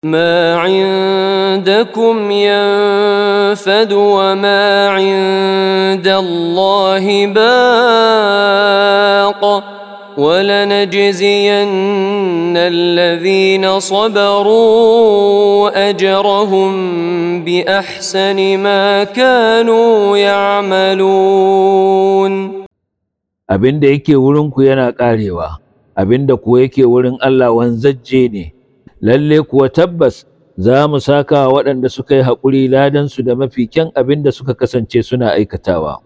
ما عندكم ينفد وما عند الله باق ولنجزين الذين صبروا أجرهم بأحسن ما كانوا يعملون. Abin da yake wurinku yana ƙarewa, abin da kuwa yake wurin Allah wanzajje ne, lalle kuwa tabbas za mu saka waɗanda suka yi haƙuri ladansu da mafi kyan abin da suka kasance suna aikatawa.